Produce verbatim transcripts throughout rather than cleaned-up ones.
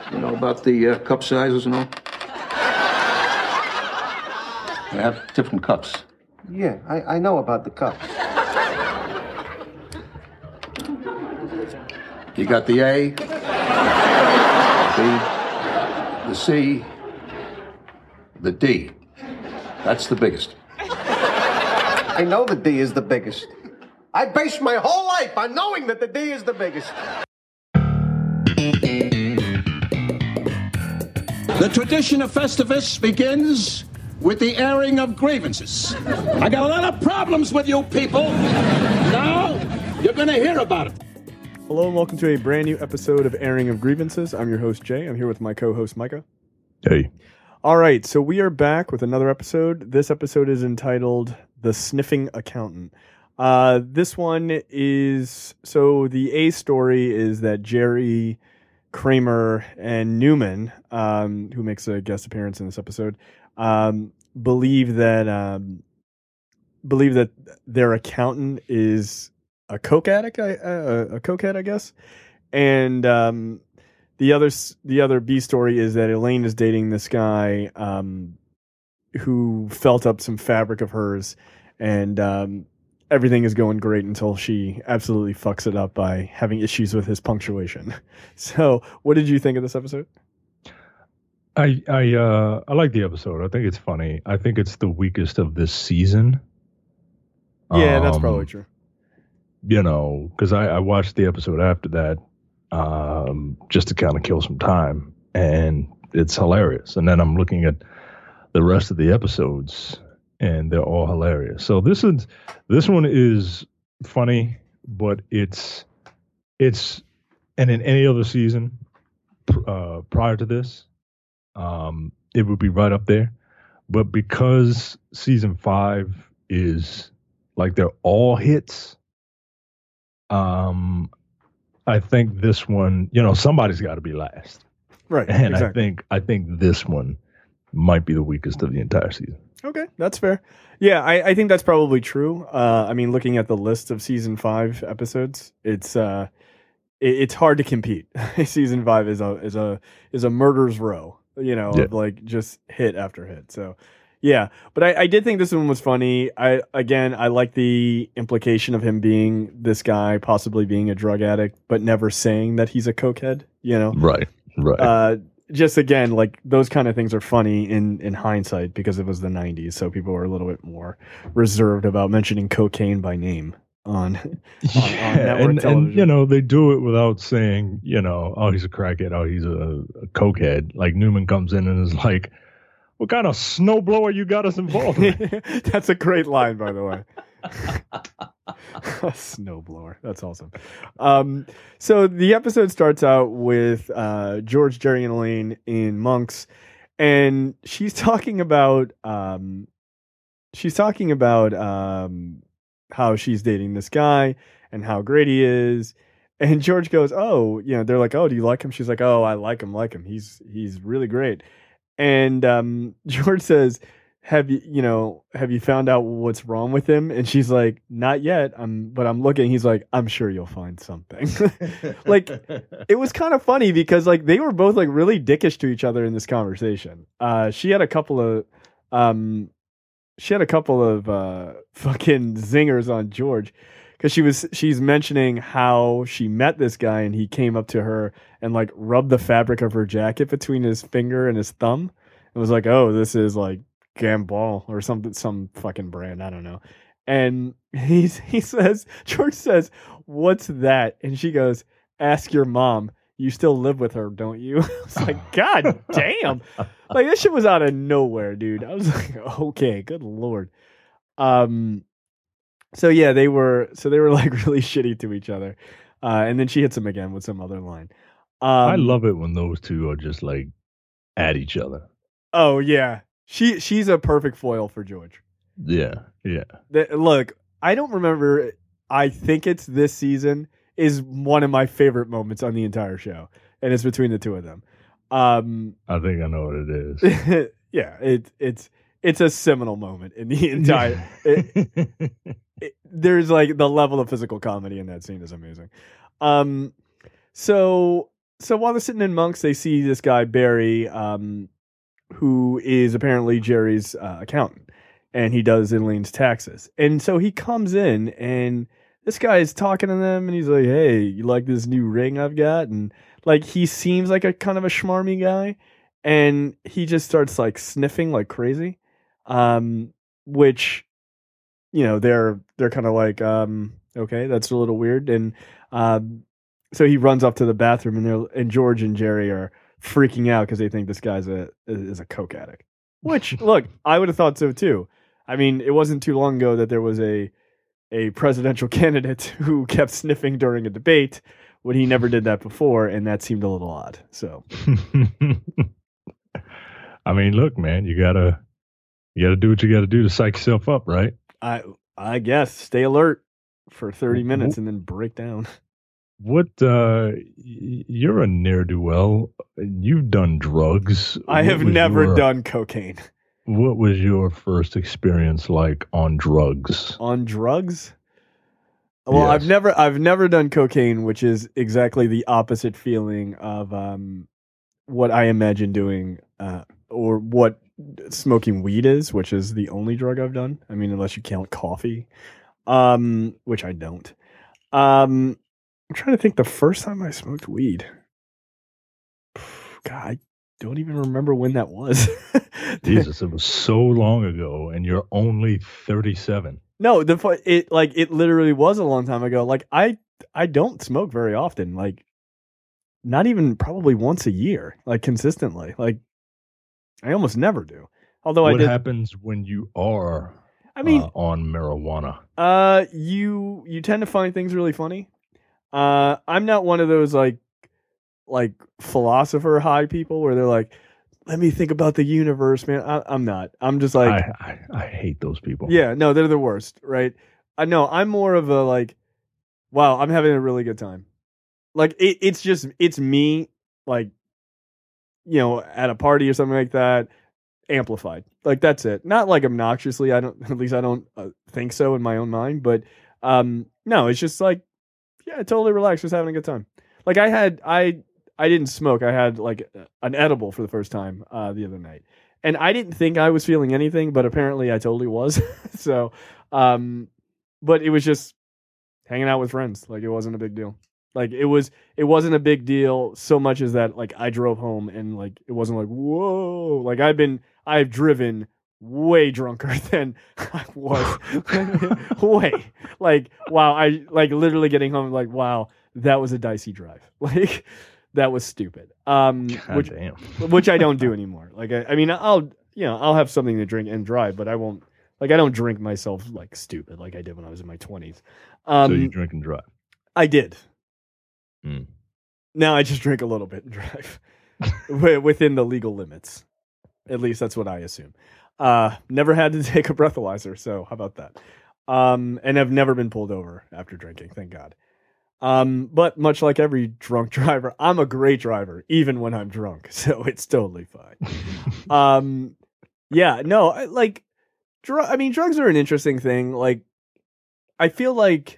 You know about the uh, cup sizes and all? They have different cups. Yeah, I, I know about the cups. You got the A, the B, the C, the D. That's the biggest. I know the D is the biggest. I based my whole life on knowing that the D is the biggest. The tradition of Festivus begins with the airing of grievances. I got a lot of problems with you people. Now, you're going to hear about it. Hello and welcome to a brand new episode of Airing of Grievances. I'm your host, Jay. I'm here with my co-host, Micah. Hey. All right, so we are back with another episode. This episode is entitled The Sniffing Accountant. Uh, this one is, so the A story is that Jerry, Kramer, and Newman, um, who makes a guest appearance in this episode, um, believe that um, believe that their accountant is a coke addict, I, uh, a cokehead, I guess. And um, the other the other B story is that Elaine is dating this guy um, who felt up some fabric of hers, and um, everything is going great until she absolutely fucks it up by having issues with his punctuation. So, what did you think of this episode? I I uh I like the episode. I think it's funny. I think it's the weakest of this season. Yeah, um, that's probably true. You know, because I, I watched the episode after that um, just to kind of kill some time, and it's hilarious. And then I'm looking at the rest of the episodes, and they're all hilarious. So this is this one is funny, but it's it's and in any other season uh, prior to this, um, it would be right up there. But because season five is like they're all hits, um, I think this one, you know, somebody's got to be last, right? And exactly. I think I think this one might be the weakest of the entire season. Okay, that's fair. Yeah, I, I think that's probably true. Uh, I mean, looking at the list of season five episodes, it's uh, it, it's hard to compete. Season five is a is a is a murder's row, you know, yeah. of like just hit after hit. So, yeah, but I, I did think this one was funny. I again, I like the implication of him being this guy, possibly being a drug addict, but never saying that he's a cokehead. You know, right, right. Uh, Just again, like those kind of things are funny in, in hindsight because it was the nineties, so people were a little bit more reserved about mentioning cocaine by name on, on, yeah, on network and, television. and you know they do it without saying, you know, oh he's a crackhead, oh he's a, a cokehead. Like Newman comes in and is like, "What kind of snowblower you got us involved in?" That's a great line, by the way. Snowblower. That's awesome. Um, so the episode starts out with uh, George, Jerry, and Elaine in Monk's, and she's talking about um, she's talking about um, how she's dating this guy and how great he is. And George goes, "Oh, you know," they're like, "Oh, do you like him?" She's like, "Oh, I like him, like him. He's he's really great." And um, George says, have you, you know, have you found out what's wrong with him? And she's like, not yet. I'm, but I'm looking. He's like, I'm sure you'll find something. Like, it was kind of funny because like they were both like really dickish to each other in this conversation. Uh, she had a couple of, um, she had a couple of uh, fucking zingers on George because she was, she's mentioning how she met this guy and he came up to her and like rubbed the fabric of her jacket between his finger and his thumb and was like, oh, this is like Gambol or something, some fucking brand, I don't know. And he's he says, George says, "What's that?" And she goes, "Ask your mom. You still live with her, don't you?" I was like, God damn. Like this shit was out of nowhere, dude. I was like, okay, good lord. Um so yeah, they were so they were like really shitty to each other. Uh and then she hits him again with some other line. Um I love it when those two are just like at each other. Oh yeah. She she's a perfect foil for George. Yeah, yeah. The, look, I don't remember. I think it's this season is one of my favorite moments on the entire show, and it's between the two of them. Um, I think I know what it is. Yeah, it it's it's a seminal moment in the entire. it, it, there's like the level of physical comedy in that scene is amazing. Um, so so while they're sitting in Monks, they see this guy Barry, um, who is apparently Jerry's uh, accountant, and he does Elaine's taxes. And so he comes in, and this guy is talking to them, and he's like, "Hey, you like this new ring I've got?" And like he seems like a kind of a schmarmy guy, and he just starts like sniffing like crazy, um, which, you know, they're they're kind of like, um, okay, that's a little weird, and um, so he runs up to the bathroom, and they're and George and Jerry are freaking out because they think this guy's a is a coke addict. Which, look, I would have thought so too. I mean, it wasn't too long ago that there was a a presidential candidate who kept sniffing during a debate when he never did that before, and that seemed a little odd. So, I mean, look, man, you gotta you gotta do what you gotta do to psych yourself up, right? I I guess stay alert for thirty minutes and then break down. What uh you're a ne'er-do-well. You've done drugs. I have What was never your- done cocaine. What was your first experience like on drugs? On drugs? Well, I've Yes. never I've never done cocaine, which is exactly the opposite feeling of um what I imagine doing uh or what smoking weed is, which is the only drug I've done. I mean, unless you count coffee. Um which I don't. Um I'm trying to think the first time I smoked weed. God, I don't even remember when that was. Jesus, it was so long ago, and you're only thirty-seven. No, the fu- it like it literally was a long time ago. Like I I don't smoke very often. Like not even probably once a year, like consistently. Like I almost never do. Although I What did. happens when you are I mean, uh, on marijuana? uh, you you tend to find things really funny. Uh, I'm not one of those like like philosopher high people where they're like, let me think about the universe, man. I, I'm not. I'm just like, I, I I hate those people. yeah, no, they're the worst, right? I know. I'm more of a like, wow, I'm having a really good time. Like it, it's just it's me, like, you know, at a party or something like that, amplified. Like that's it. Not like obnoxiously. I don't. At least I don't uh, think so in my own mind. But um, no, it's just like, yeah, totally relaxed, just having a good time. Like I had, I I didn't smoke. I had like an edible for the first time uh, the other night, and I didn't think I was feeling anything, but apparently I totally was. so, um, but it was just hanging out with friends. Like it wasn't a big deal. Like it was, it wasn't a big deal so much as that like I drove home and like it wasn't like whoa. Like I've been, I've driven way drunker than I was. way like wow. I like literally getting home like wow, that was a dicey drive. Like that was stupid. Um, God which damn. which I don't do anymore. Like I, I mean, I'll you know I'll have something to drink and drive, but I won't like I don't drink myself like stupid like I did when I was in my twenties. Um, So you drink and drive. I did. Mm. Now I just drink a little bit and drive wi- within the legal limits. At least that's what I assume. Uh, never had to take a breathalyzer, so how about that? Um, and have never been pulled over after drinking, thank God. Um, but much like every drunk driver, I'm a great driver, even when I'm drunk, so it's totally fine. um, yeah, no, I, like, dr- I mean, drugs are an interesting thing. Like, I feel like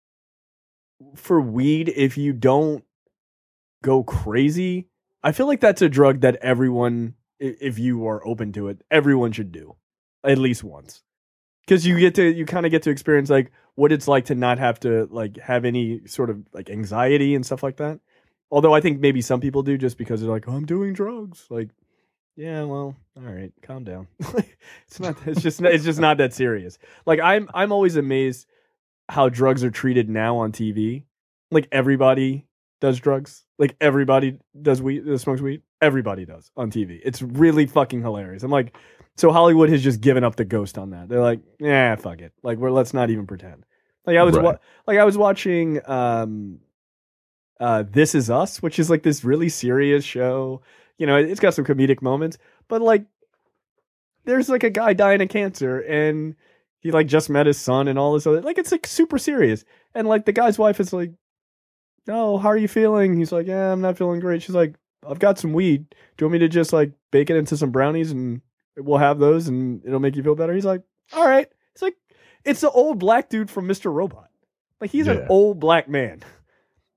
for weed, if you don't go crazy, I feel like that's a drug that everyone, i- if you are open to it, everyone should do at least once. Because you get to, you kind of get to experience like what it's like to not have to like have any sort of like anxiety and stuff like that. Although I think maybe some people do just because they're like, oh, I'm doing drugs. Like, yeah, well, all right, calm down. it's not, it's just, it's just not that serious. Like I'm, I'm always amazed how drugs are treated now on T V. Like everybody does drugs. Like everybody does weed, uh, smokes weed. Everybody does on T V. It's really fucking hilarious. I'm like, so Hollywood has just given up the ghost on that. They're like, yeah, fuck it. Like we're let's not even pretend. Like I was Right. wa- like I was watching um, uh, This Is Us, which is like this really serious show. You know, it's got some comedic moments, but like there's like a guy dying of cancer and he like just met his son and all this other like it's like super serious. And like the guy's wife is like, oh, how are you feeling? He's like, yeah, I'm not feeling great. She's like, I've got some weed. Do you want me to just like bake it into some brownies and we'll have those and it'll make you feel better? He's like, all right. It's like, it's the old black dude from Mister Robot. Like he's an Yeah. old black man.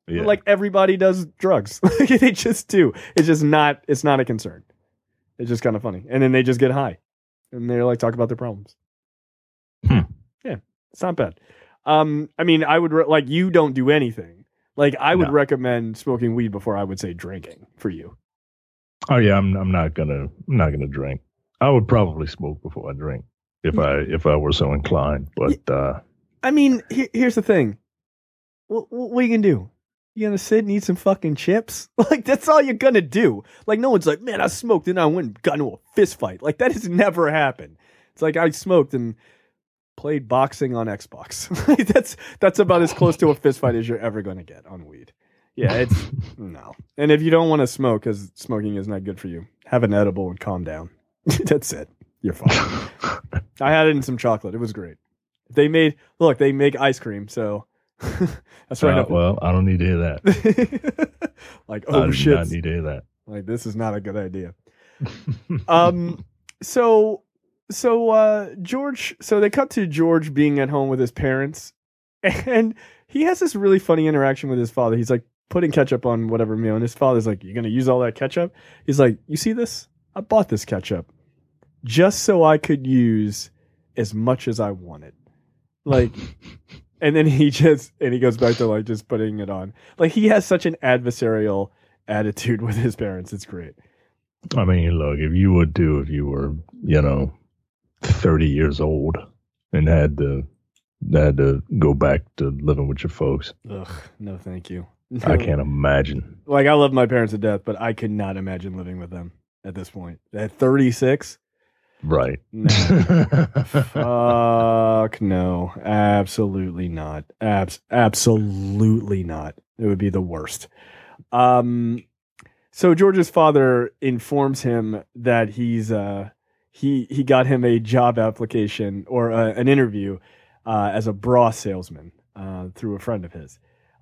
Yeah. Like everybody does drugs. They just do. It's just not. It's not a concern. It's just kind of funny. And then they just get high, and they're like talk about their problems. Hmm. Yeah, it's not bad. Um, I mean, I would re- like you don't do anything. Like I would No. recommend smoking weed before I would say drinking for you. Oh yeah, I'm I'm not gonna I'm not gonna drink. I would probably smoke before I drink if I if I were so inclined. But uh, I mean, he- here's the thing. What, what are you gonna do? You gonna sit and eat some fucking chips? Like that's all you're gonna do. Like no one's like, man, I smoked and I went and got into a fist fight. Like that has never happened. It's like I smoked and played boxing on Xbox. that's that's about as close to a fist fight as you're ever gonna get on weed. Yeah, it's no. And if you don't want to smoke because smoking is not good for you, have an edible and calm down. That's it. You're fine. I had it in some chocolate. It was great. They made look. They make ice cream, so that's right. uh, up well, I don't need to hear that. like I oh do shit, not need to hear that. like this is not a good idea. um. So so uh George. So they cut to George being at home with his parents, and he has this really funny interaction with his father. He's like putting ketchup on whatever meal, and his father's like, "You gonna use all that ketchup?" He's like, "You see this? I bought this ketchup just so I could use as much as I wanted." Like, and then he just and he goes back to like just putting it on. Like he has such an adversarial attitude with his parents. It's great. I mean, look, if you would do if you were, you know, thirty years old and had to had to go back to living with your folks, Ugh, no, thank you. I can't imagine. Like I love my parents to death, but I could not imagine living with them at this point. At thirty-six. Right. No. Fuck no. Absolutely not. Abs- absolutely not. It would be the worst. Um so George's father informs him that he's uh he he got him a job application or uh, an interview uh as a bra salesman uh through a friend of his.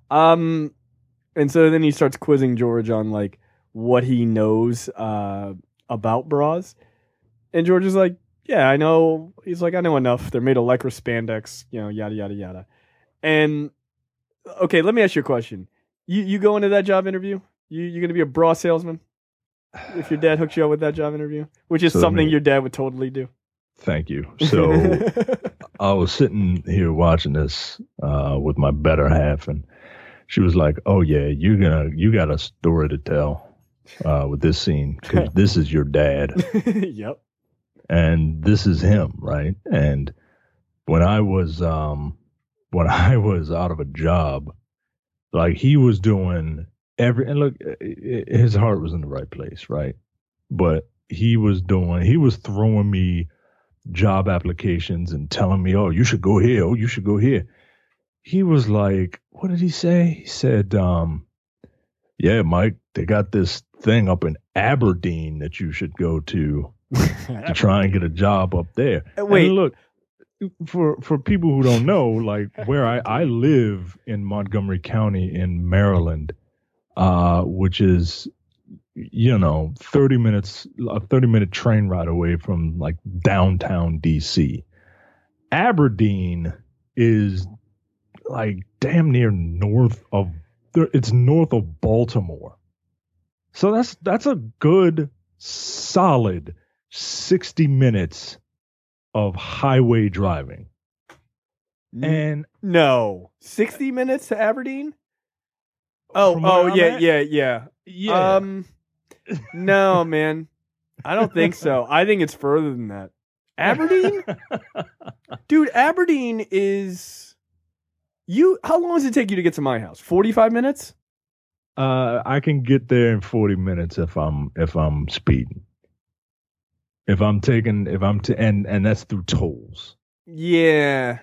Um and so then he starts quizzing George on like what he knows uh about bras. And George is like, yeah, I know. He's like, I know enough. They're made of lycra spandex, you know, yada, yada, yada. And, okay, let me ask you a question. You you go into that job interview? You you going to be a bra salesman? If your dad hooks you up with that job interview? Which is So something me- your dad would totally do. Thank you. So I was sitting here watching this uh, with my better half, and she was like, "Oh yeah, you're gonna you got a story to tell uh, with this scene because this is your dad." Yep. And this is him, right? And when I was um when I was out of a job, like he was doing every and look, i- i- his heart was in the right place, right? But he was doing he was throwing me job applications and telling me, "Oh, you should go here. Oh, you should go here." He was like, what did he say? He said, um, "Yeah, Mike, they got this thing up in Aberdeen that you should go to." to try and get a job up there. Wait. And look, for for people who don't know, like where I, I live in Montgomery County in Maryland, uh, which is, you know, thirty minutes, a thirty minute train ride away from like downtown D C. Aberdeen is like damn near north of, it's north of Baltimore. So that's that's a good, solid sixty minutes of highway driving. And No. sixty minutes to Aberdeen? Oh, From where oh I'm yeah, at? yeah, yeah. yeah, Um, no, man. I don't think so. I think it's further than that. Aberdeen? Dude, Aberdeen is you how long does it take you to get to my house? forty-five minutes? uh, I can get there in forty minutes if I'm if I'm speeding. If I'm taking if I'm to and and that's through tolls. Yeah.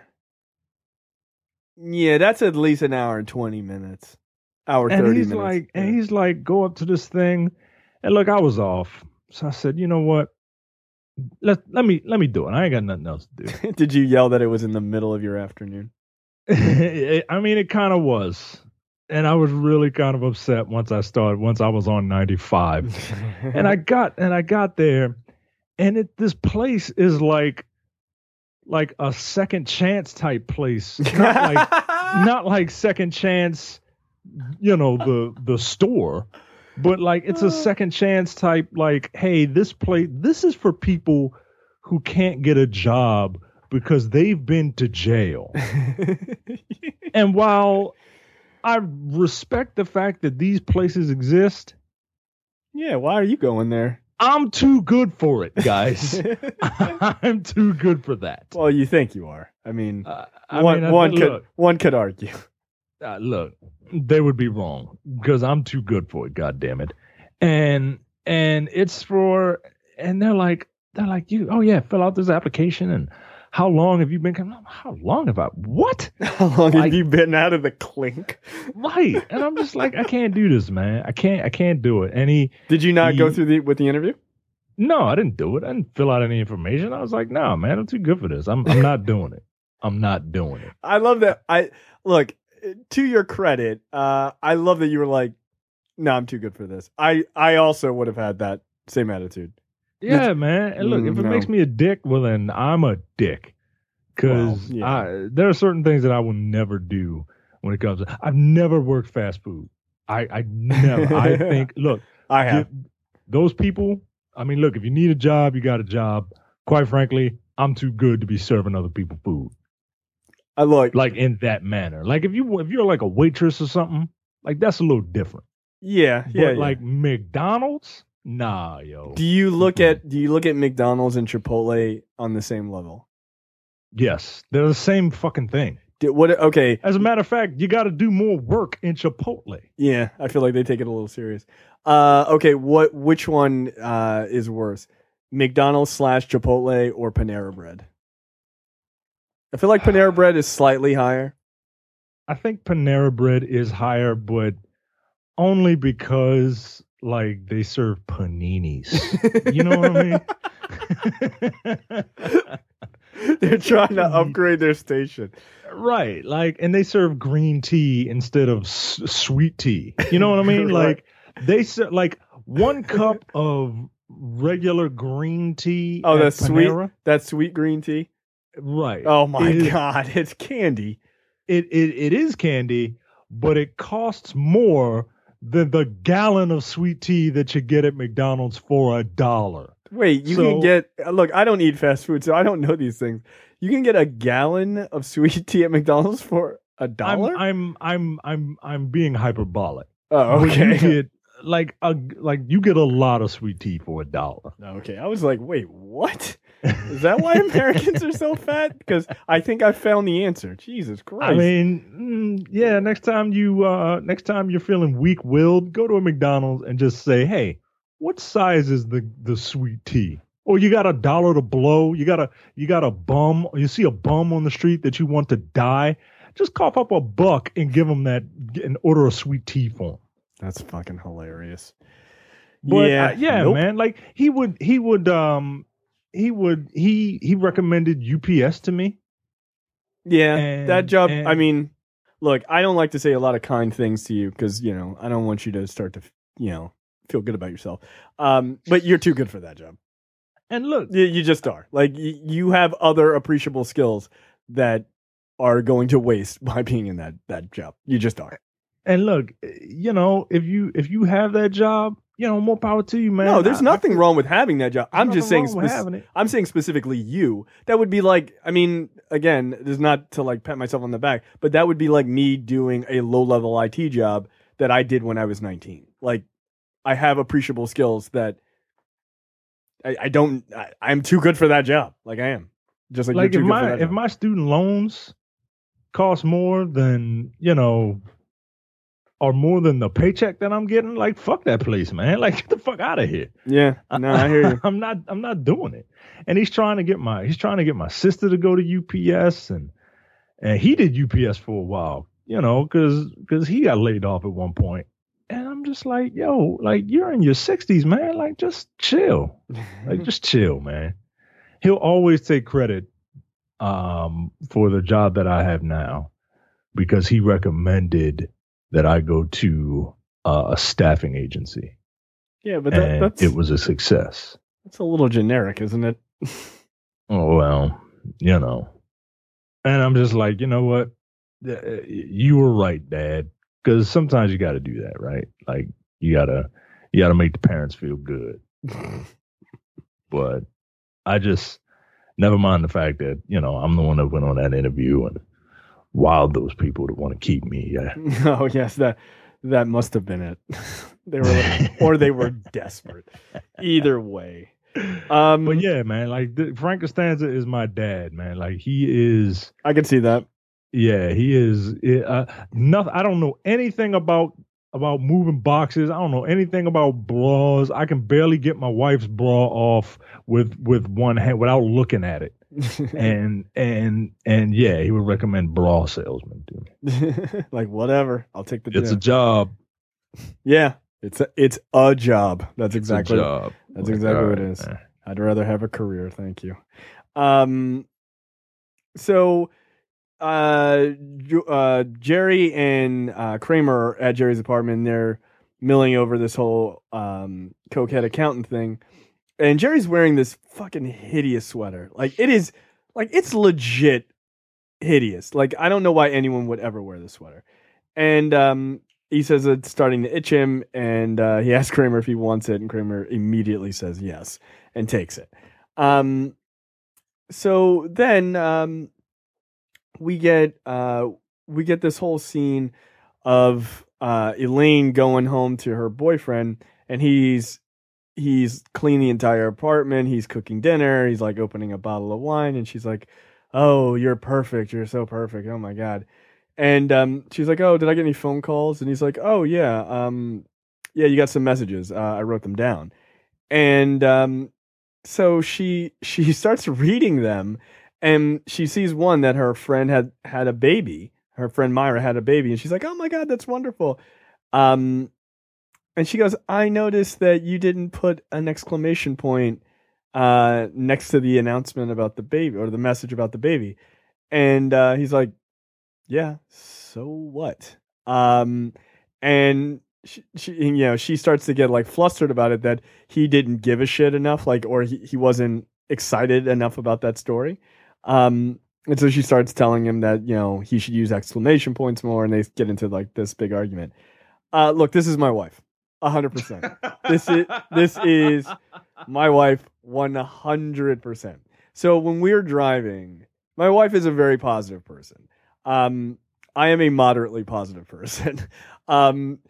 Yeah, that's at least an hour and twenty minutes. Hour And thirty he's minutes. like, and he's like, go up to this thing, and look, I was off, so I said, you know what? Let let me let me do it. I ain't got nothing else to do. Did you yell that it was in the middle of your afternoon? I mean, it kind of was, and I was really kind of upset once I started. Once I was on ninety-five, and I got and I got there, and it this place is like like a second chance type place, not like not like second chance you know, the the store, but like it's a second chance type. Like, hey, this place, this is for people who can't get a job because they've been to jail. And while I respect the fact that these places exist, yeah, why are you going there? I'm too good for it, guys. I'm too good for that. Well, you think you are. I mean, Uh, I one, mean, I- one look, could one could argue. uh, look, they would be wrong because I'm too good for it. God damn it. And and it's for and they're like they're like you. Oh yeah, fill out this application. And how long have you been? How long have I? What? How long Like- have you been out of the clink? Right. And I'm just like, I can't do this, man. I can't. I can't do it. And he, Did you not go He- through the with the interview? no, I didn't do it. I didn't fill out any information. I was like, no, man, I'm too good for this. I'm I'm not doing it. I'm not doing it. I love that. I look, to your credit. Uh, I love that you were like, "No, I'm too good for this." I I also would have had that same attitude. Yeah, man. And look, Mm, if it no. makes me a dick, well, then I'm a dick. Because Well, yeah. there are certain things that I will never do when it comes to. I've never worked fast food. I, I never. I think, look, I have. you- those people, I mean, look, if you need a job, you got a job. Quite frankly, I'm too good to be serving other people food. I look. Like in that manner. Like if you if you're like a waitress or something, like that's a little different. Yeah, But yeah. yeah. like McDonald's, nah, yo. do you look at do you look at McDonald's and Chipotle on the same level? Yes, they're the same fucking thing. Did, what? Okay. As a matter of fact, you got to do more work in Chipotle. Yeah, I feel like they take it a little serious. Uh, okay, what? Which one uh, is worse, McDonald's slash Chipotle or Panera Bread? I feel like Panera Bread is slightly higher. I think Panera Bread is higher, but only because like they serve paninis. You know what I mean? They're trying to upgrade their station. Right, like, and they serve green tea instead of s- sweet tea. You know what I mean? Right. Like they serve like one cup of regular green tea. Oh, at that's sweet. Panera, That sweet green tea. right? Oh my is- god, it's candy. It, it it is candy, but it costs more than the gallon of sweet tea that you get at McDonald's for a dollar. Wait, you So- can get. Look, I don't eat fast food, so I don't know these things. You can get a gallon of sweet tea at McDonald's for a I'm dollar. I'm I'm I'm I'm being hyperbolic. Oh, But you okay. get like a like you get a lot of sweet tea for a dollar. Okay, I was like, wait, what? Is that why Americans are so fat? Because I think I found the answer. Jesus Christ. I mean, mm, yeah. Next time you, uh, next time you're feeling weak-willed, go to a McDonald's and just say, "Hey, what size is the the sweet tea?" Or you got a dollar to blow. You got a you got a bum. You see a bum on the street that you want to die. Just cough up a buck and give him that and order a sweet tea for him. That's fucking hilarious. But yeah, uh, yeah, nope. man. Like he would, he would, um, he would, he he recommended U P S to me. Yeah, And- that job. and- I mean, look, I don't like to say a lot of kind things to you because you know I don't want you to start to you know feel good about yourself. Um, but you're too good for that job. And look, You, you just are. Like y- you have other appreciable skills that are going to waste by being in that that job. You just are. and look, you know, if you if you have that job, you know, more power to you, man. No, there's I- nothing wrong with having that job. I'm just saying. nothing wrong with spec- having it. I'm saying specifically you. That would be like. I mean, again, this is not to like pat myself on the back, but that would be like me doing a low level I T job that I did when I was nineteen. Like, I have appreciable skills that I, I don't. I, I'm too good for that job. Like I am. Just like, like you're if too good for my that if job. my student loans cost more than you know or more than the paycheck that I'm getting, like fuck that place, man. Like get the fuck out of here. Yeah. No, I hear you. I'm not I'm not doing it. And he's trying to get my he's trying to get my sister to go to U P S, and and he did U P S for a while, you know, because because he got laid off at one point. And I'm just like, yo, like you're in your sixties, man. Like just chill. Like just chill, man. He'll always take credit um, for the job that I have now because he recommended that I go to uh, a staffing agency, Yeah, but that, and that's it was a success. that's a little generic, isn't it? Oh well, you know. And I'm just like, you know what? Uh, You were right, Dad. because sometimes you got to do that, right? Like you gotta you gotta make the parents feel good. But I just never mind the fact that you know I'm the one that went on that interview and wowed those people that want to keep me. Yeah. Oh yes, that that must have been it. They were, or they were desperate. Either way. Um, but yeah, man, like the, Frank Costanza is my dad, man. Like he is. I can see that. Yeah, he is. Uh, nothing. I don't know anything about about moving boxes. I don't know anything about bras. I can barely get my wife's bra off with with one hand without looking at it. and and and yeah, he would recommend bra salesman to me. Like whatever, I'll take the. It's gym. a job. Yeah, it's a, it's a job. That's exactly. It's a job. That's like, exactly what right, it is. man. I'd rather have a career. Thank you. Um. So. Uh, uh, Jerry and uh, Kramer at Jerry's apartment. They're milling over this whole um, cokehead accountant thing, and Jerry's wearing this fucking hideous sweater. Like it is, like it's legit hideous. Like I don't know why anyone would ever wear this sweater. And um, he says it's starting to itch him, and uh, he asks Kramer if he wants it, and Kramer immediately says yes and takes it. Um, so then um. we get uh we get this whole scene of uh Elaine going home to her boyfriend, and he's he's cleaned the entire apartment, he's cooking dinner, he's like opening a bottle of wine, and she's like, "Oh, you're perfect, you're so perfect, oh my god." And um she's like, "Oh, did I get any phone calls?" And he's like, "Oh yeah, um yeah, you got some messages, uh, I wrote them down." And um so she she starts reading them. And she sees one that her friend had had a baby. Her friend Myra had a baby, and she's like, "Oh my god, that's wonderful." Um, and she goes, "I noticed that you didn't put an exclamation point uh, next to the announcement about the baby or the message about the baby." And uh, he's like, "Yeah, so what?" Um, and she, she, you know, she starts to get like flustered about it that he didn't give a shit enough, like, or he, he wasn't excited enough about that story. Um, and so she starts telling him that, you know, he should use exclamation points more, and they get into like this big argument. Uh, look, this is my wife, a hundred percent. This is, this is my wife, one hundred percent. So when we're driving, my wife is a very positive person. Um, I am a moderately positive person. um,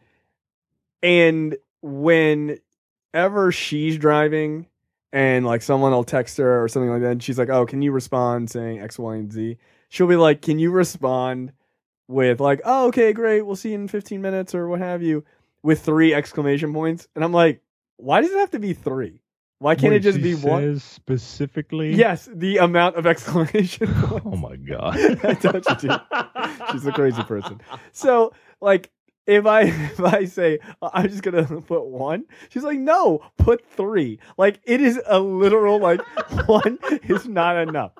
and whenever she's driving, and like someone will text her or something like that, and she's like, "Oh, can you respond saying X, Y, and Z?" She'll be like, "Can you respond with like, oh, okay, great, we'll see you in fifteen minutes or what have you," with three exclamation points? And I'm like, why does it have to be three? Why can't Wait, it just she be one? Specifically? Yes, the amount of exclamation points. Oh my god! I told you to. She's a crazy person. So like, If I if I say I'm just gonna put one, she's like, no, put three. Like it is a literal like one is not enough.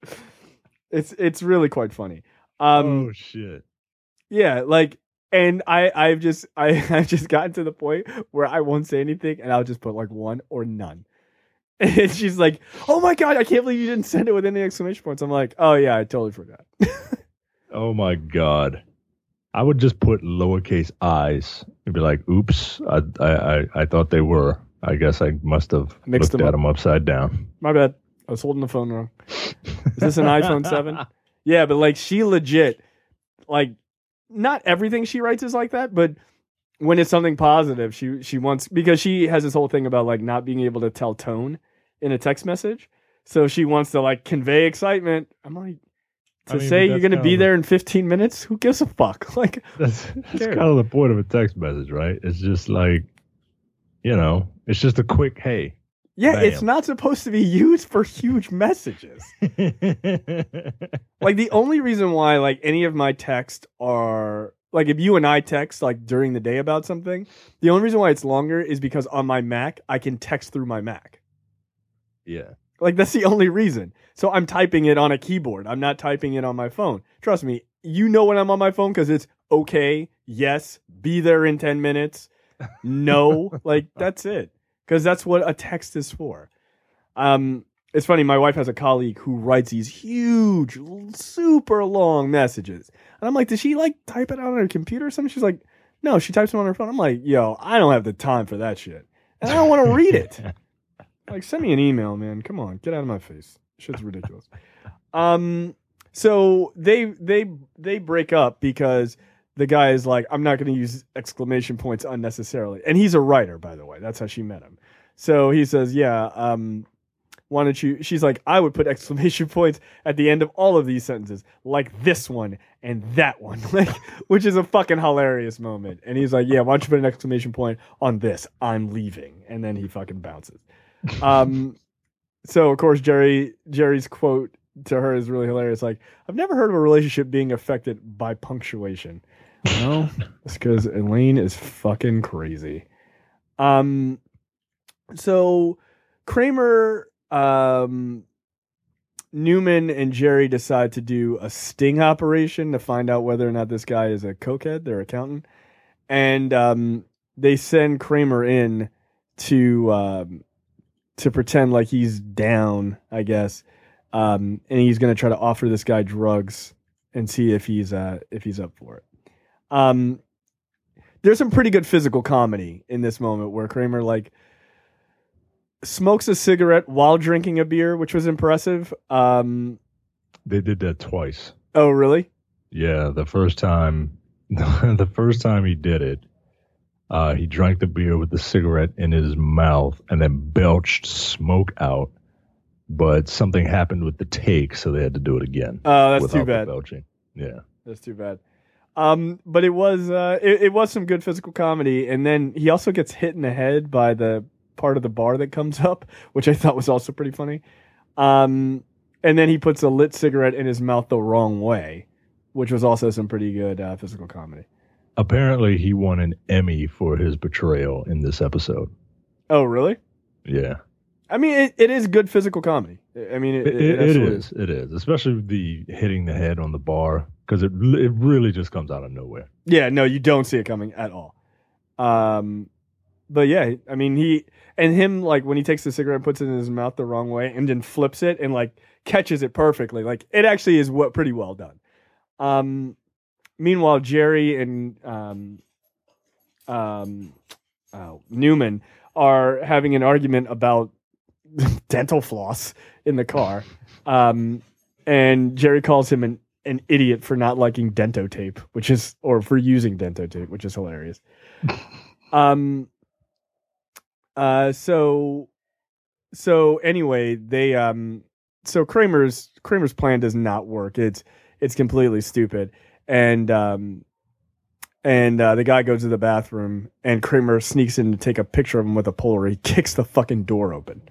It's it's really quite funny. Um, oh shit! Yeah, like, and I I've just I I've just gotten to the point where I won't say anything, and I'll just put like one or none. And she's like, "Oh my god, I can't believe you didn't send it with any exclamation points." I'm like, "Oh yeah, I totally forgot." Oh my god. I would just put lowercase i's and be like, "Oops, I I I thought they were. I guess I must have Mixed looked them at up. them upside down." My bad. I was holding the phone wrong. Is this an iPhone seven? Yeah, but like she legit, like not everything she writes is like that, but when it's something positive, she she wants, because she has this whole thing about like not being able to tell tone in a text message, so she wants to like convey excitement. I'm like, to I mean, say but you're going to that's be kind of there in fifteen minutes? Who gives a fuck? Like, That's, that's cares? kind of the point of a text message, right? It's just like, you know, it's just a quick hey. yeah, Bam. it's not supposed to be used for huge messages. Like, the only reason why, like, any of my texts are, like, if you and I text, like, during the day about something, the only reason why it's longer is because on my Mac, I can text through my Mac. Yeah. Like, that's the only reason. So I'm typing it on a keyboard. I'm not typing it on my phone. Trust me, you know when I'm on my phone because it's okay, yes, be there in ten minutes, no. Like, that's it. Because that's what a text is for. Um, it's funny. My wife has a colleague who writes these huge, super long messages, and I'm like, does she like type it out on her computer or something? She's like, no, she types them on her phone. I'm like, yo, I don't have the time for that shit, and I don't want to read it. Like, send me an email, man. Come on, get out of my face. Shit's ridiculous. Um, so they they they break up because the guy is like, I'm not going to use exclamation points unnecessarily, and he's a writer, by the way. That's how she met him. So he says, yeah, um. Why don't you? She's like, I would put exclamation points at the end of all of these sentences, like this one and that one, like, which is a fucking hilarious moment. And he's like, yeah, why don't you put an exclamation point on this? I'm leaving, and then he fucking bounces. Um, so of course Jerry Jerry's quote to her is really hilarious. Like, I've never heard of a relationship being affected by punctuation. Well, it's because Elaine is fucking crazy. Um, so Kramer. Um, Newman and Jerry decide to do a sting operation to find out whether or not this guy is a cokehead, their accountant. And um, they send Kramer in to um, to pretend like he's down, I guess. Um, and he's going to try to offer this guy drugs and see if he's uh, if he's up for it. Um, there's some pretty good physical comedy in this moment where Kramer, like, smokes a cigarette while drinking a beer, which was impressive. Um, they did that twice. Oh, really? Yeah, the first time, the first time he did it, uh, he drank the beer with the cigarette in his mouth and then belched smoke out. But something happened with the take, so they had to do it again. Oh, that's too bad. Belching. Yeah, that's too bad. Um, but it was uh, it, it was some good physical comedy, and then he also gets hit in the head by the part of the bar that comes up, which I thought was also pretty funny. Um, and then he puts a lit cigarette in his mouth the wrong way, which was also some pretty good uh, physical comedy. Apparently, he won an Emmy for his portrayal in this episode. Oh, really? Yeah. I mean, it, it is good physical comedy. I mean, it, it, it, it is. It is, especially the hitting the head on the bar, because it it really just comes out of nowhere. Yeah, no, you don't see it coming at all. Um, but yeah, I mean, he and him, like, when he takes the cigarette and puts it in his mouth the wrong way and then flips it and, like, catches it perfectly. Like, it actually is what pretty well done. Um, meanwhile, Jerry and um, um, oh, Newman are having an argument about dental floss in the car. Um, and Jerry calls him an, an idiot for not liking Dento tape, which is, or for using Dento tape, which is hilarious. um, uh, so, so anyway, they, um, so Kramer's, Kramer's plan does not work. It's, it's completely stupid. And, um, and, uh, the guy goes to the bathroom and Kramer sneaks in to take a picture of him with a Polaroid. He kicks the fucking door open.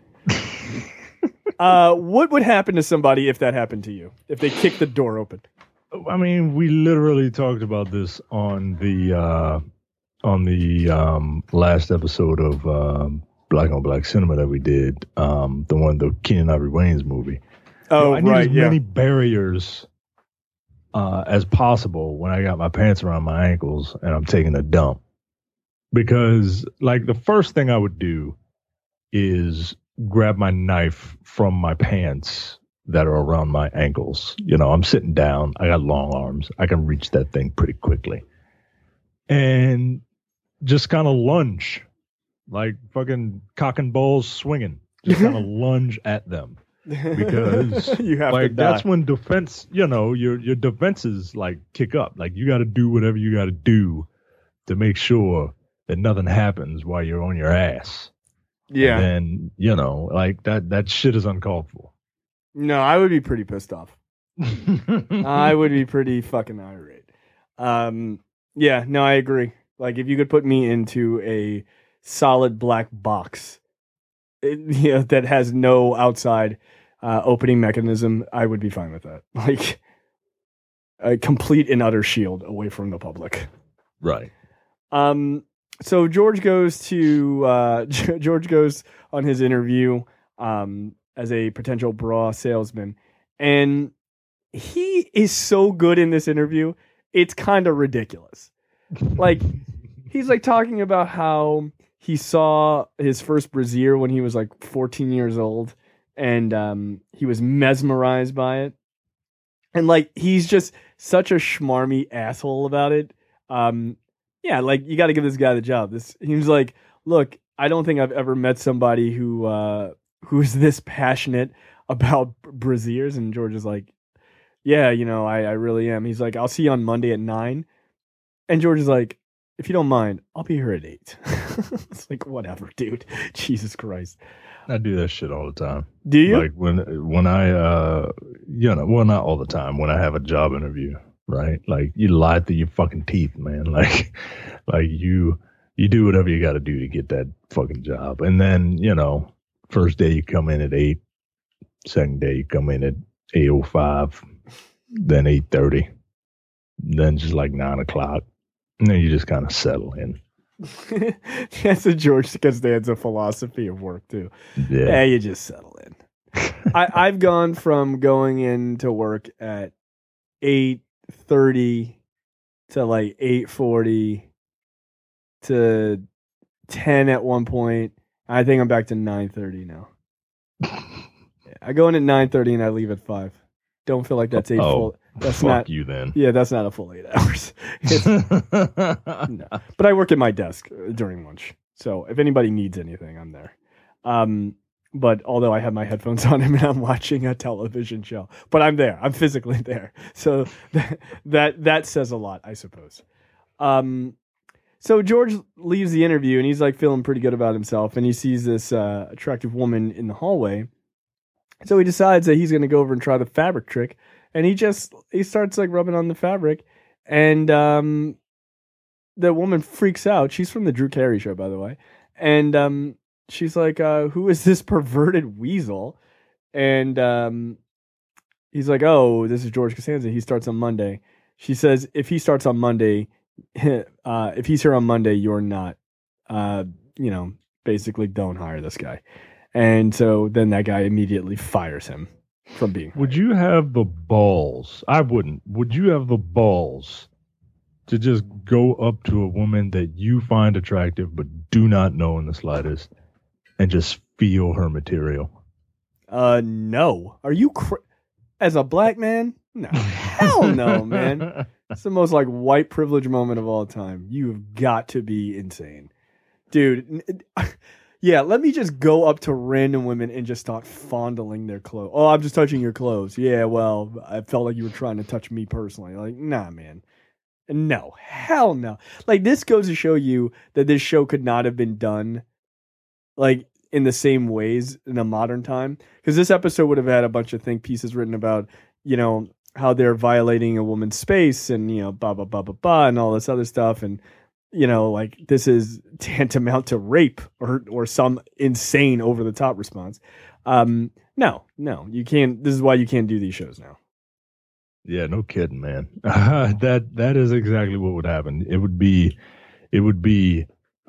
uh, what would happen to somebody if that happened to you? If they kicked the door open? I mean, we literally talked about this on the uh, on the um, last episode of um, Black on Black Cinema that we did, um, the one, the Keenen Ivory Wayans movie. Oh, you know, I need right, as yeah. many barriers uh, as possible when I got my pants around my ankles and I'm taking a dump, because like the first thing I would do is grab my knife from my pants that are around my ankles. You know, I'm sitting down. I got long arms. I can reach that thing pretty quickly. And just kind of lunge, like fucking cock and balls swinging. Just kind of lunge at them. Because you have like to die. that's when defense, you know, your your defenses like kick up. Like you got to do whatever you got to do to make sure that nothing happens while you're on your ass. Yeah. And then, you know, like that that shit is uncalled for. No, I would be pretty pissed off. I would be pretty fucking irate. Um, yeah, no, I agree. Like, if you could put me into a solid black box, it, you know, that has no outside uh, opening mechanism, I would be fine with that. Like, a complete and utter shield away from the public. Right. Um. So George goes to uh, George goes on his interview um, as a potential bra salesman, and he is so good in this interview. It's kind of ridiculous. Like, he's like talking about how he saw his first brassiere when he was like fourteen years old, and um, he was mesmerized by it. And like he's just such a schmarmy asshole about it. Um, yeah, like you got to give this guy the job. This he was like, look, I don't think I've ever met somebody who uh, who's this passionate about braziers. And George is like, yeah, you know, I, I really am. He's like, I'll see you on Monday at nine. And George is like, if you don't mind, I'll be here at eight. It's like, whatever, dude. Jesus Christ. I do that shit all the time. Do you? Like when when I uh you know, well, not all the time, when I have a job interview, right? Like you lie through your fucking teeth, man. Like like you you do whatever you got to do to get that fucking job. And then, you know, first day you come in at eight, second day you come in at eight oh five, then eight thirty, then just like nine o'clock. And then you just kind of settle in. That's a George Costanza philosophy of work too. Yeah, yeah you just settle in. I, I've gone from going into work at eight thirty to like eight forty to ten at one point. I think I'm back to nine thirty now. Yeah, I go in at nine thirty and I leave at five. Don't feel like that's eight oh, full. That's fuck not you then. Yeah, that's not a full eight hours. No. But I work at my desk during lunch, so if anybody needs anything, I'm there. Um, but although I have my headphones on and I'm watching a television show, but I'm there. I'm physically there, so that that, that says a lot, I suppose. Um, so George leaves the interview and he's like feeling pretty good about himself, and he sees this uh, attractive woman in the hallway. So he decides that he's going to go over and try the fabric trick, and he just he starts like rubbing on the fabric, and um, the woman freaks out. She's from the Drew Carey Show, by the way, and um, she's like, uh, "Who is this perverted weasel?" And um, he's like, "Oh, this is George Costanza. He starts on Monday." She says, "If he starts on Monday, uh, if he's here on Monday, you're not. Uh, you know, basically, don't hire this guy." And so then that guy immediately fires him from being. Would you have the balls? I wouldn't. Would you have the balls to just go up to a woman that you find attractive but do not know in the slightest and just feel her material? Uh, no. Are you cr- as a black man? No, hell no, man. It's the most like white privilege moment of all time. You've got to be insane, dude. Yeah, let me just go up to random women and just start fondling their clothes. Oh, I'm just touching your clothes. Yeah, well, I felt like you were trying to touch me personally. Like, nah, man. No, hell no. Like, this goes to show you that this show could not have been done, like, in the same ways in a modern time. Because this episode would have had a bunch of think pieces written about, you know, how they're violating a woman's space and, you know, blah, blah, blah, blah, blah, and all this other stuff. And, you know, like this is tantamount to rape or or some insane over the top response. Um, no, no, you can't. This is why you can't do these shows now. Yeah, no kidding, man. that that is exactly what would happen. It would be, it would be,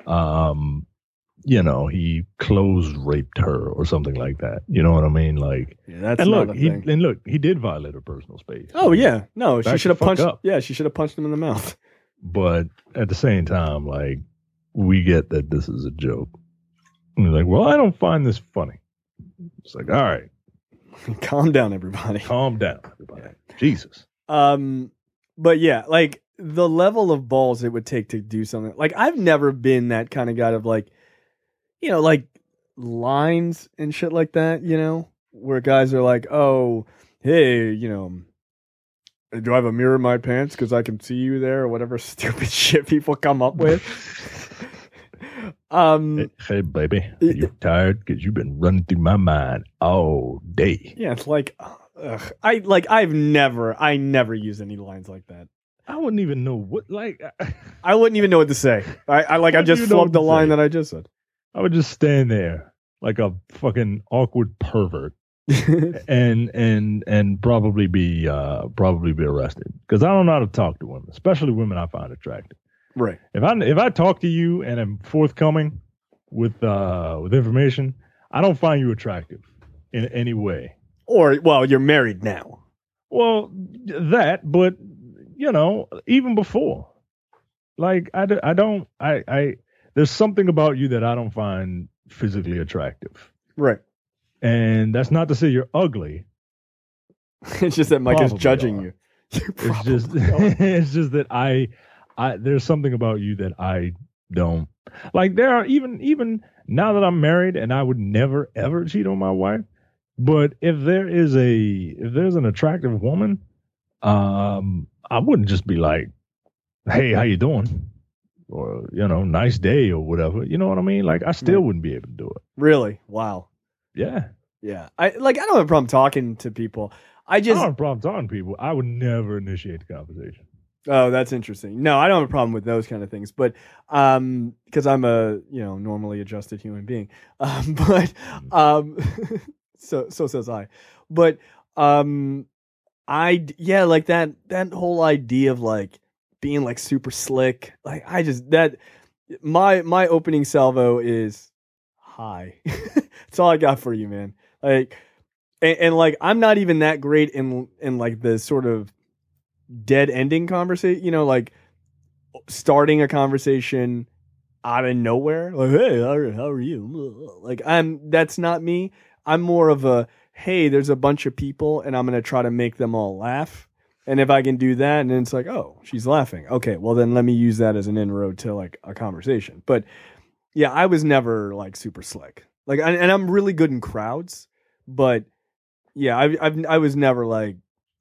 um, you know, he clothes raped her or something like that. You know what I mean? Like, yeah, that's and not look, a he thing. and look, he did violate her personal space. Oh yeah, no, Back she should have the fuck punched. up. Yeah, she should have punched him in the mouth. But at the same time, like, we get that this is a joke. And he's like, well, I don't find this funny. It's like, all right. Calm down, everybody. Calm down, everybody. Yeah. Jesus. Um, but yeah, like the level of balls it would take to do something. Like, I've never been that kind of guy of like, you know, like lines and shit like that, you know, where guys are like, oh, hey, you know, do I have a mirror in my pants because I can see you there or whatever stupid shit people come up with? um, hey, hey, baby, are you tired? Because you've been running through my mind all day. Yeah, it's like, ugh, I like I've never, I never use any lines like that. I wouldn't even know what, like, I wouldn't even know what to say. I, I like, I, I just flubbed the line say. that I just said. I would just stand there like a fucking awkward pervert. and and and probably be uh probably be arrested because I don't know how to talk to women, especially women I find attractive. Right. If I if I talk to you and am forthcoming with uh with information, I don't find you attractive in any way. Or well, you're married now. Well, that, but you know, even before, like I, I don't I I there's something about you that I don't find physically attractive. Right. And that's not to say you're ugly. It's just that Mike Probably is judging are. you. It's just it's just that I I there's something about you that I don't like. There are even even now that I'm married and I would never ever cheat on my wife. But if there is a if there's an attractive woman, um, I wouldn't just be like, "Hey, how you doing?" Or, you know, nice day or whatever. You know what I mean? Like, I still Yeah. wouldn't be able to do it. Really? Wow. Yeah. Yeah. I like. I don't have a problem talking to people. I I just. don't have a problem talking to people. I would never initiate the conversation. Oh, that's interesting. No, I don't have a problem with those kind of things, but um, because I'm a you know normally adjusted human being, um, but um, so so says I, but um, I yeah like that that whole idea of like being like super slick, like I just that my my opening salvo is hi. That's all I got for you, man. Like, and, and like I'm not even that great in in like the sort of dead ending conversation, you know, like starting a conversation out of nowhere, like, hey, how are, how are you? Like, I'm that's not me. I'm more of a, hey, there's a bunch of people and I'm going to try to make them all laugh. And if I can do that, and then it's like, oh, she's laughing. Okay, well, then let me use that as an inroad to like a conversation. But yeah, I was never like super slick. Like, and, and I'm really good in crowds, but yeah, I, I've, I was never like,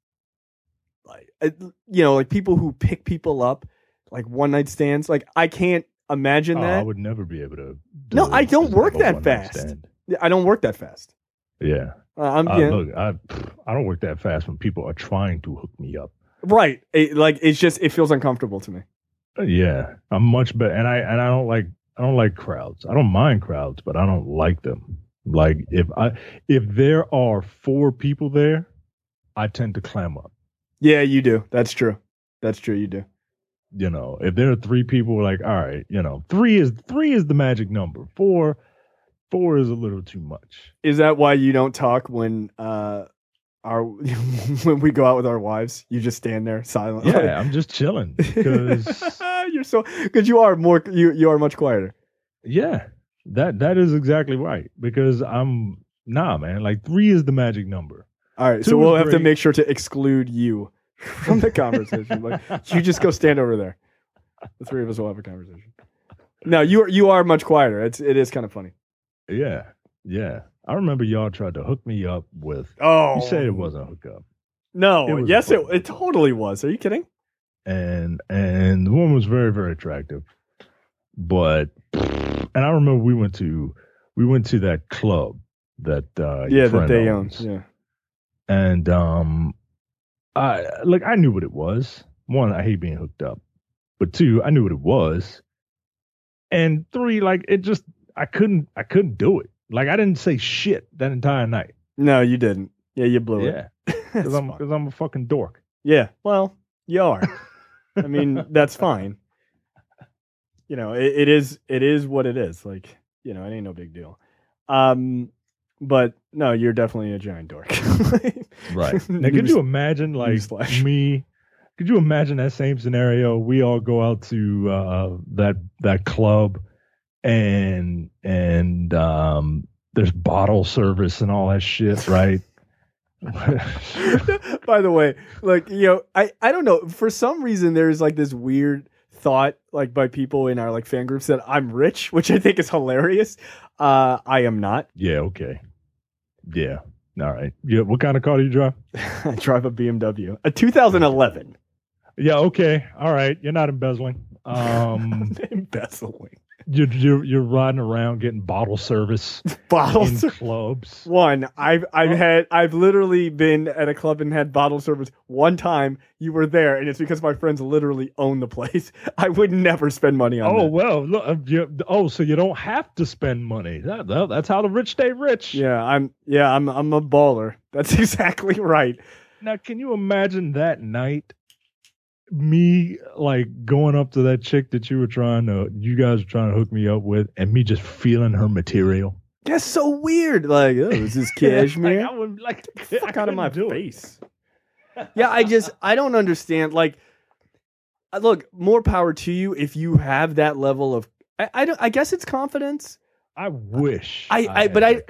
like, you know, like people who pick people up, like one night stands. Like I can't imagine Oh, that. I would never be able to. do No, I don't just work have a that one-night fast. stand. I don't work that fast. Yeah. Uh, I'm Uh, yeah, Look, I I don't work that fast when people are trying to hook me up. right. It, like it's just it feels uncomfortable to me. Uh, Yeah, I'm much better, and I and I don't like I don't like crowds. I don't mind crowds, but I don't like them. Like if I if there are four people there, I tend to clam up. Yeah, you do. That's true. That's true. You do. You know, if there are three people, like all right, you know, three is three is the magic number. Four, four is a little too much. Is that why you don't talk when uh our when we go out with our wives? You just stand there silent. Yeah, I'm just chilling because you're so because you are more you you are much quieter. yeah, that that is exactly right. Because I'm nah, man. Like three is the magic number. All right, Two so we'll is have to great. make sure to exclude you from the conversation. Like, you just go stand over there. The three of us will have a conversation. No, you are you are much quieter. It's it is kind of funny. Yeah, yeah. I remember y'all tried to hook me up with. Oh, You said it wasn't a hookup, No, it was yes, it fun. it totally was. Are you kidding? and and the woman was very very attractive, but and I remember we went to we went to that club that uh, your Yeah, that friend they own. owns. Yeah. And um, I like I knew what it was. One, I hate being hooked up, but two, I knew what it was, and three, like it just I couldn't I couldn't do it. Like I didn't say shit that entire night. No, you didn't. Yeah, you blew Yeah, it. That's because I'm fine. because I'm a fucking dork. Yeah, well, you are. I mean, that's fine. You know, it, it is it is what it is. Like, you know, it ain't no big deal. Um, but no, you're definitely a giant dork. Right. Now, could you imagine, like, Newsflash. me? Could you imagine that same scenario? We all go out to uh, that that club, and and um, there's bottle service and all that shit, right? By the way, like, you know, I, I don't know. For some reason, there's like this weird thought, like by people in our like fan groups that I'm rich, which I think is hilarious. Uh, I am not. Yeah. Okay. Yeah. All right. Yeah. What kind of car do you drive? I drive a B M W, a two thousand eleven. Yeah. Okay. All right. You're not embezzling. Um, Embezzling. you're, you're you're riding around getting bottle service in Bottles. clubs. One, I've I've had I've literally been at a club and had bottle service one time. You were there, and it's because my friends literally own the place. I would never spend money on Oh that. well, look, uh, you, oh, so you don't have to spend money. That, that- that's how the rich stay rich. Yeah, I'm yeah, I'm I'm a baller. That's exactly right. Now, can you imagine that night, me like going up to that chick that you were trying to, you guys were trying to hook me up with, and me just feeling her material? That's so weird. Like, oh, is this cashmere? like, I would like Fuck out of my do it. face. Yeah, I just I don't understand. Like, uh, look, more power to you if you have that level of. I I, don't, I guess it's confidence. I wish. I- I- had but I- that kind of-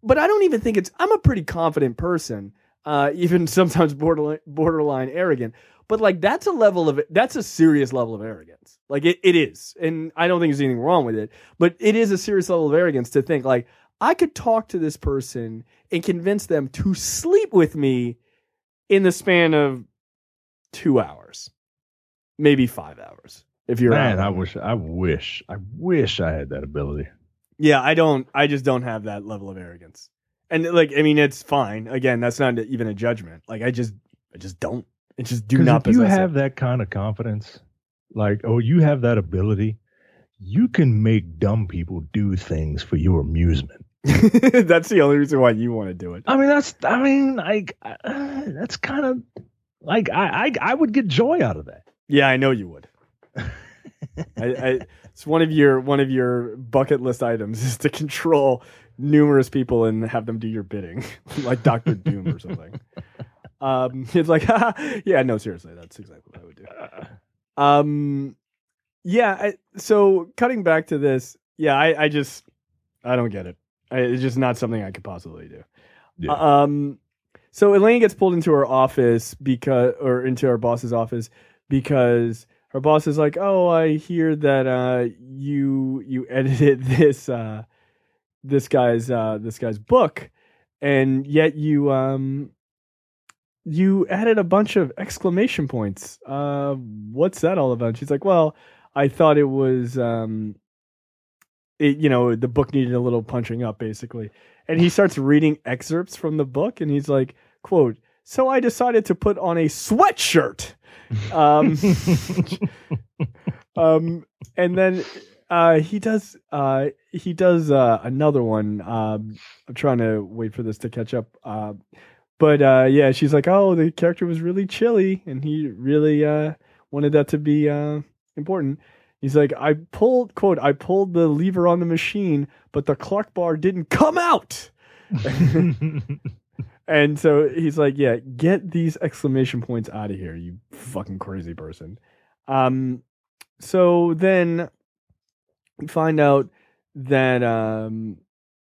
but I don't even think it's. I'm a pretty confident person, uh, even sometimes borderline borderline arrogant. But like that's a level of that's a serious level of arrogance. Like it, it is, and I don't think there's anything wrong with it. But it is a serious level of arrogance to think like I could talk to this person and convince them to sleep with me in the span of two hours, maybe five hours. If you're man, out. I wish, I wish, I wish I had that ability. Yeah, I don't. I just don't have that level of arrogance. And like, I mean, it's fine. Again, that's not even a judgment. Like, I just, I just don't. I just do not if you possess have it. that kind of confidence, like, oh, you have that ability, you can make dumb people do things for your amusement. That's the only reason why you want to do it. I mean, that's, I mean, like, uh, that's kind of like, I, I, I would get joy out of that. Yeah, I know you would. I, I, it's one of your one of your bucket list items is to control numerous people and have them do your bidding, like Doctor Doom or something. Um, it's like, yeah, no, seriously, that's exactly what I would do. Um, yeah. I, so cutting back to this, yeah, I, I just, I don't get it. I, it's just not something I could possibly do. Yeah. Um, so Elaine gets pulled into her office because, or into her boss's office because her boss is like, "Oh, I hear that uh, you you edited this uh, this guy's uh, this guy's book, and yet you um." You added a bunch of exclamation points. Uh, what's that all about? She's like, well, I thought it was, um, it, you know, the book needed a little punching up, basically. And he starts reading excerpts from the book, and he's like, quote, so I decided to put on a sweatshirt. Um, um, and then uh, he does, uh, he does uh, another one. Um, I'm trying to wait for this to catch up. Uh, But uh, yeah, she's like, oh, the character was really chilly, and he really uh, wanted that to be uh, important. He's like, I pulled, quote, I pulled the lever on the machine, but the Clark bar didn't come out. And so he's like, yeah, get these exclamation points out of here, you fucking crazy person. Um, so then we find out that... Um,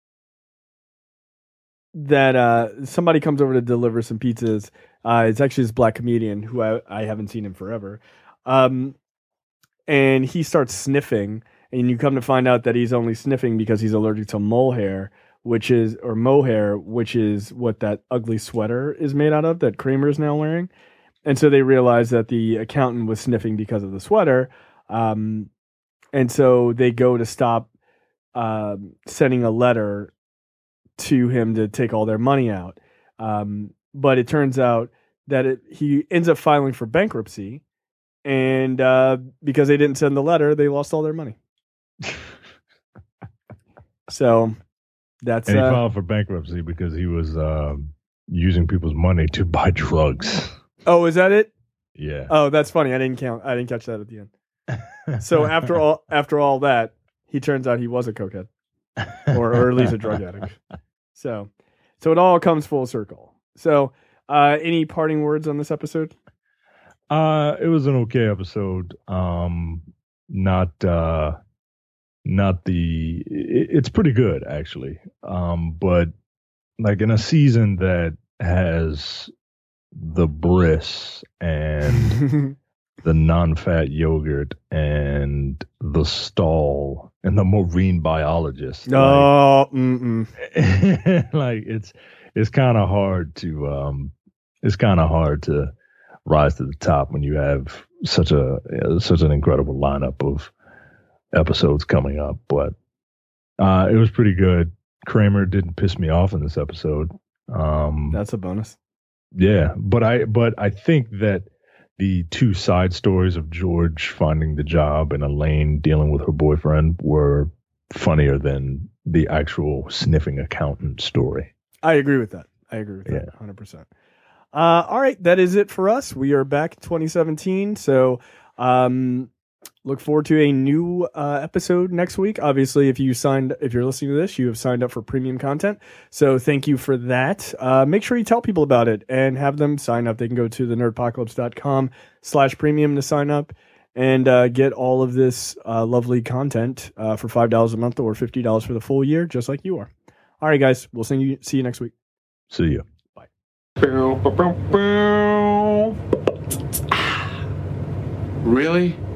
that uh, somebody comes over to deliver some pizzas. Uh, it's actually this black comedian who I, I haven't seen in forever. Um, and he starts sniffing, and you come to find out that he's only sniffing because he's allergic to mohair, which is, or mohair, which is what that ugly sweater is made out of that Kramer's now wearing. And so they realize that the accountant was sniffing because of the sweater. Um, and so they go to stop uh, sending a letter to him to take all their money out. Um, but it turns out that it, he ends up filing for bankruptcy, and uh, because they didn't send the letter, they lost all their money. So that's... And he uh, filed for bankruptcy because he was um, using people's money to buy drugs. Oh, is that it? Yeah. Oh, that's funny. I didn't count. I didn't catch that at the end. So after all, after all that, he turns out he was a cokehead, or, or at least a drug addict. So, so it all comes full circle. So, uh, any parting words on this episode? Uh, it was an okay episode. Um, not, uh, not the, it, it's pretty good actually. Um, but like in a season that has the bris and the non-fat yogurt and the stall and the marine biologist. Oh, like, like it's it's kind of hard to um it's kind of hard to rise to the top when you have such a such an incredible lineup of episodes coming up. But uh, it was pretty good. Kramer didn't piss me off in this episode. Um, That's a bonus. Yeah, but I but I think that the two side stories of George finding the job and Elaine dealing with her boyfriend were funnier than the actual sniffing accountant story. I agree with that. I agree with that Yeah. one hundred percent. Uh, all right, that is it for us. We are back in twenty seventeen, so um, look forward to a new uh, episode next week. Obviously, if you signed, if you're listening to this, you have signed up for premium content. So thank you for that. Uh, make sure you tell people about it and have them sign up. They can go to the nerdpocalypse dot com slash premium to sign up and uh, get all of this uh, lovely content uh, for five dollars a month or fifty dollars for the full year, just like you are. All right, guys. We'll see you, see you next week. See you. Bye. Really?